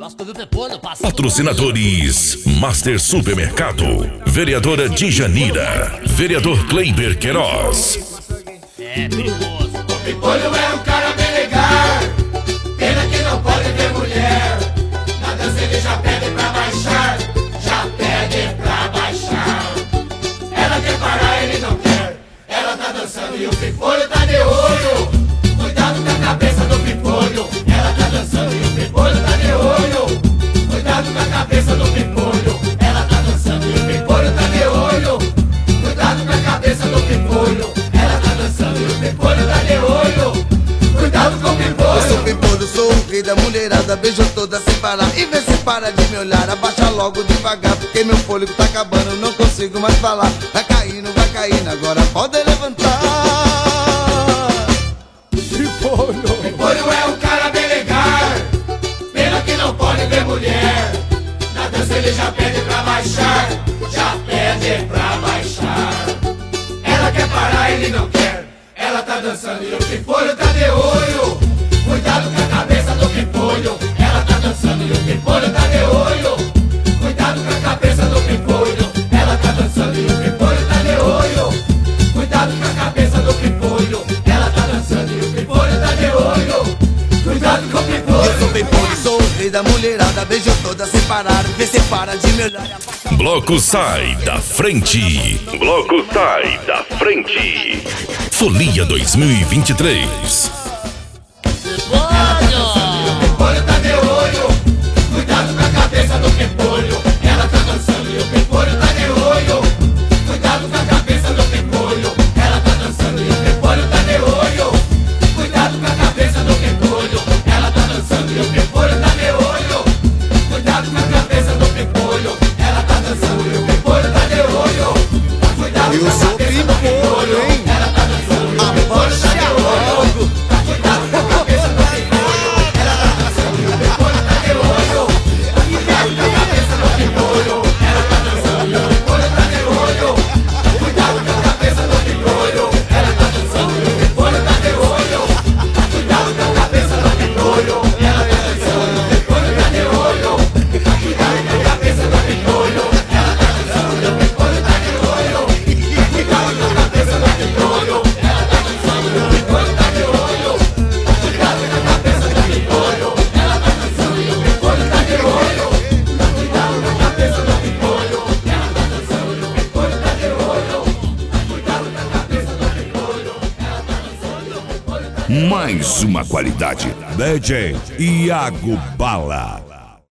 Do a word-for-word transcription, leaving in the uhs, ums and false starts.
Patrocinadores: Master Supermercado, Vereadora Djanira, Vereador Kleiber Queiroz. É perigoso. O Pimpolho é um cara bem legal, pena que não pode ver mulher. Na dança ele já pede pra baixar, já pede pra baixar. Ela quer parar, ele não quer. Ela tá dançando e o Pimpolho tá de olho. Cuidado com a cabeça do Pimpolho. Ela tá dançando e o Pimpolho tá de olho. Cuidado com a cabeça do Pimpolho. Ela tá dançando e o Pimpolho tá de olho. Cuidado com a cabeça do Pimpolho. Ela tá dançando e o Pimpolho tá de olho. Cuidado com o Pimpolho. Eu sou Pimpolho, sou o rei da mulherada. Beijo toda sem parar e vê se para de me olhar. Abaixa logo devagar, porque meu fôlego tá acabando. Não consigo mais falar. Vai caindo, vai caindo, agora pode levantar. Pimpolho. Pimpolho é um cara bem legal, pena que não pode ver mulher. Na dança ele já pede pra baixar, já pede pra baixar. Ela quer parar, ele não quer. Ela tá dançando e o Pimpolho tá de olho. Cuidado com a cabeça do Pimpolho. Ela tá dançando e o Pimpolho tá de olho. Cuidado com a cabeça do Pimpolho. Ela tá dançando e o Pimpolho tá de olho. Cuidado com a cabeça do Pimpolho. Ela tá dançando e o Pimpolho tá de olho. Cuidado com o Pimpolho. Eu sou Pimpolho, sou o rei da mulherada. Beijo toda sem parar, vê se para de me olhar. Bloco Sai da Frente. Bloco Sai da Frente. Folia dois mil e vinte e três. Pimpolho tá de olho. Cuidado com a cabeça do Pimpolho. Ela tá dançando e o Pimpolho tá de olho. Cuidado com a cabeça do Pimpolho. Ela tá dançando e o Pimpolho tá de olho. Cuidado com a cabeça do Pimpolho. Ela tá dançando e o Pimpolho tá de olho. Cuidado com a cabeça do Pimpolho. Ela tá dançando e o Pimpolho tá de olho. Cuidado Eu com a sou cabeça do Pimpolho, hein? Ela tá dançando e o Pimpolho tá de olho. Cuidado com a cabeça do Pimpolho. Ela tá dançando e o Pimpolho tá de olho. Cuidado com a cabeça do Pimpolho. Ela tá dançando e o Pimpolho tá de olho. Cuidado com a cabeça do Pimpolho. Ela tá dançando e o Pimpolho tá de olho. Cuidado com a cabeça do Pimpolho. Ela tá dançando e o Pimpolho tá de olho. Cuidado com a cabeça do Pimpolho. Ela tá dançando e o Pimpolho tá de olho. Cuidado com a cabeça do Pimpolho. Ela tá dançando e o Pimpolho tá de olho. Cuidado com a cabeça do Pimpolho. Ela tá dançando e o Pimpolho tá de olho. Cuidado com a cabeça do Pimpolho. Ela tá dançando e o Pimpolho tá de olho. Cuidado com a cabeça do Pimpolho. Ela tá dançando e o Pimpolho tá de olho. Mais uma qualidade. D J Iago Bala.